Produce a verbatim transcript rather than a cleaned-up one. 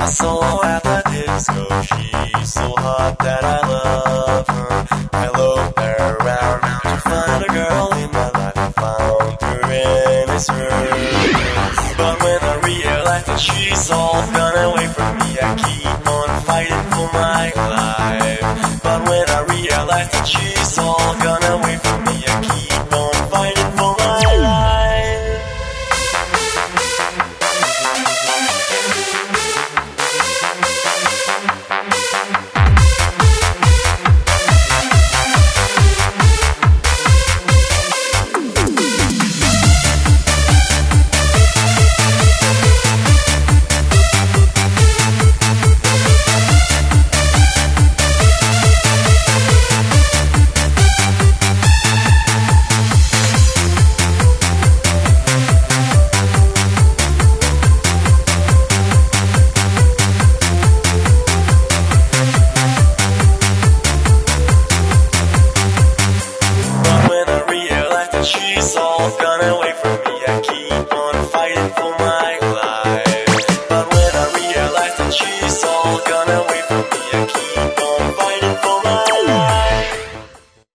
I saw her at the disco. She's so hot that I love her. I looked around now to find a girl in my life. I found her in a circus. But when I realized that she's all gone away from me, I keep on fighting for my life. But when I realized that she's all gone away from me, I keep on fighting for my life. She's all gone away